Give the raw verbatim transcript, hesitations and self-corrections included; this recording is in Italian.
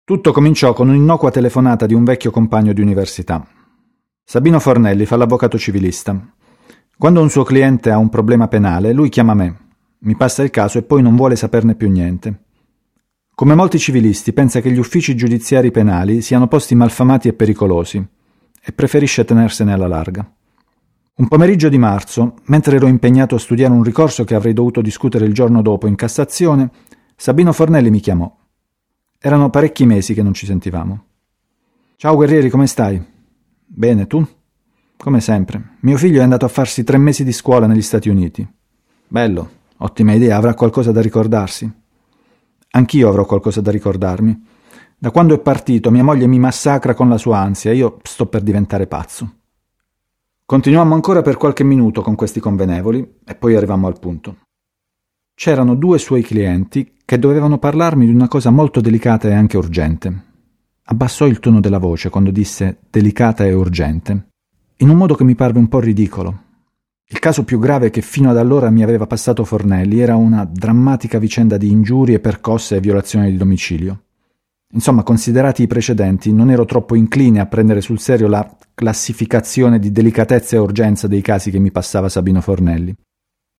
Tutto cominciò con un'innocua telefonata di un vecchio compagno di università. Sabino Fornelli fa l'avvocato civilista. Quando un suo cliente ha un problema penale, lui chiama me, mi passa il caso e poi non vuole saperne più niente. Come molti civilisti, pensa che gli uffici giudiziari penali siano posti malfamati e pericolosi e preferisce tenersene alla larga. Un pomeriggio di marzo, mentre ero impegnato a studiare un ricorso che avrei dovuto discutere il giorno dopo in Cassazione, Sabino Fornelli mi chiamò. Erano parecchi mesi che non ci sentivamo. «Ciao Guerrieri, come stai?» «Bene, tu?» «Come sempre. Mio figlio è andato a farsi tre mesi di scuola negli Stati Uniti». «Bello, ottima idea, avrà qualcosa da ricordarsi». «Anch'io avrò qualcosa da ricordarmi. Da quando è partito mia moglie mi massacra con la sua ansia, io sto per diventare pazzo». Continuammo ancora per qualche minuto con questi convenevoli e poi arrivammo al punto. C'erano due suoi clienti che dovevano parlarmi di una cosa molto delicata e anche urgente. Abbassò il tono della voce quando disse delicata e urgente, in un modo che mi parve un po' ridicolo. Il caso più grave che fino ad allora mi aveva passato Fornelli era una drammatica vicenda di ingiurie, percosse e violazione di domicilio. Insomma, considerati i precedenti, non ero troppo incline a prendere sul serio la classificazione di delicatezza e urgenza dei casi che mi passava Sabino Fornelli.